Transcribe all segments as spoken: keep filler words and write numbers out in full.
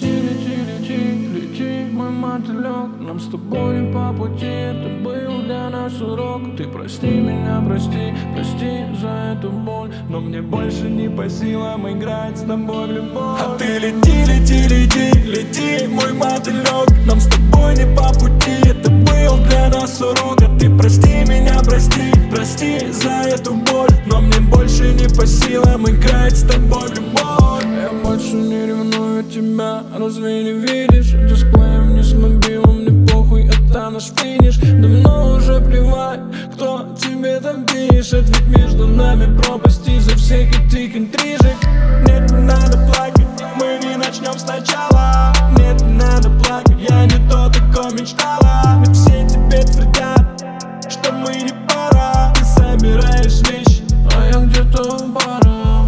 лети, лети, лети, лети, мой мотылек. Нам с тобой не по пути, это был для нас урок. Ты прости меня, прости, прости за эту боль, но мне больше не по силам играть с тобой в любовь. А ты лети, лети, лети, лети, мой мотылек. Нам с тобой не по пути, это был для нас урок. А ты прости меня, прости, прости за эту боль, но мне больше не по силам играть с тобой в любовь. Я больше не ревную тебя, разве не видишь? Дисплеем не с мобилом, мне похуй, это наш финиш. Давно уже плевать, кто тебе там пишет, ведь между нами пропасть из-за всех этих интрижек. Нет, не надо плакать, мы не начнем сначала. Нет, не надо плакать, я не то такое мечтала. Ведь все тебе твердят, что мы не пара. Ты собираешь вещи, а я где-то в барах.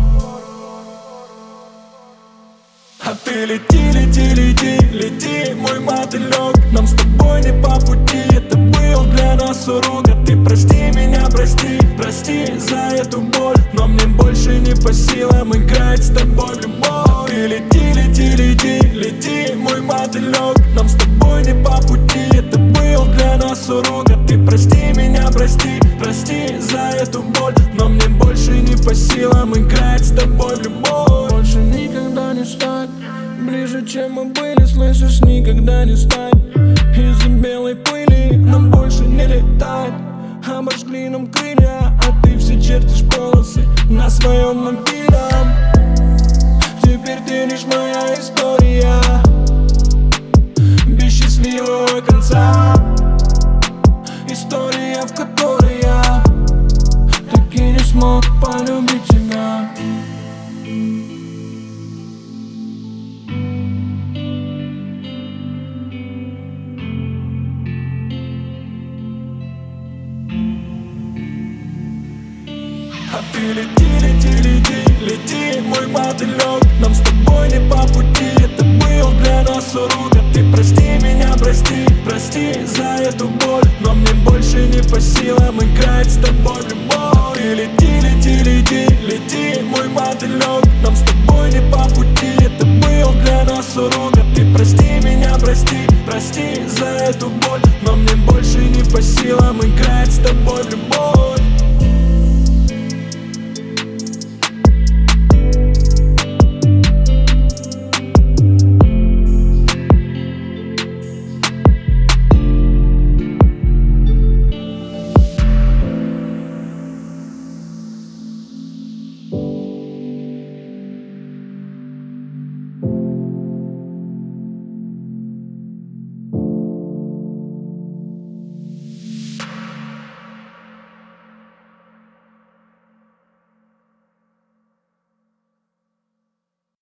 А ты лети, лети, лети, лети, мой мотылек. Нам с тобой не по пути, это был для нас урок. А ты прости меня, прости, прости за эту боль, но мне больше не по силам играть с тобой в любовь. Ты лети, лети, лети, лети, мой мотылек. Нам с тобой не по пути, это был для нас урок. А ты прости меня, прости, прости за эту боль, но мне больше не по силам играть с тобой в любовь. Больше никогда не стать ближе, чем мы были, слышишь, никогда не стать из-за белой пыли. Нам больше не летать, обожгли нам крылья, а ты все чертишь полосы на своем мобильном. Теперь ты лишь моя история без счастливого конца. История, в которой я так и не смог полюбить тебя. А ты лети, лети, лети, лети, мой мотылек. Нам с тобой не по пути, это был для нас урок. А ты прости меня, прости, прости за эту боль, но мне больше не по силам играть с тобой в любовь. Ты лети,